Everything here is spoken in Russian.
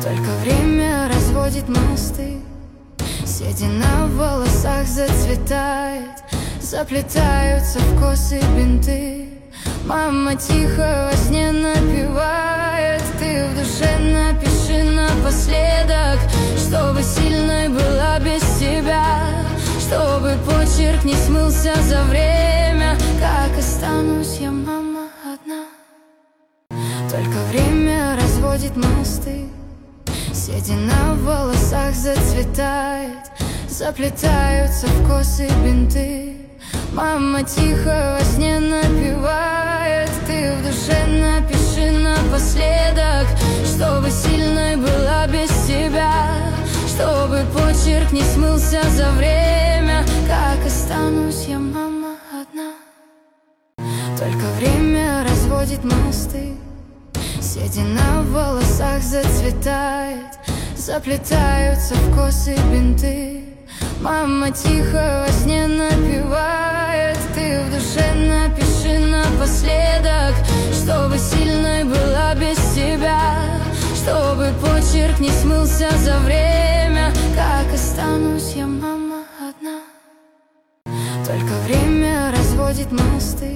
Только время разводит мосты. Седина в волосах зацветает, заплетаются в косы бинты. Мама тихо во сне напевает: ты в душе напиши напоследок, чтобы сильной была без тебя, чтобы почерк не смылся за время. Как останусь я, мама, одна? Только время разводит мосты. Седина в волосах зацветает, заплетаются в косы бинты. Мама тихо во сне напевает: ты в душе напиши напоследок, чтобы сильной была без тебя, чтобы почерк не смылся за время. Как останусь я, мама, одна? Только время разводит мосты. Седина в волосах зацветает, заплетаются в косы бинты. Мама тихо во сне напевает: ты в душе напиши напоследок, чтобы сильной была без тебя, чтобы почерк не смылся за время. Как останусь я, мама, одна? Только время разводит мосты.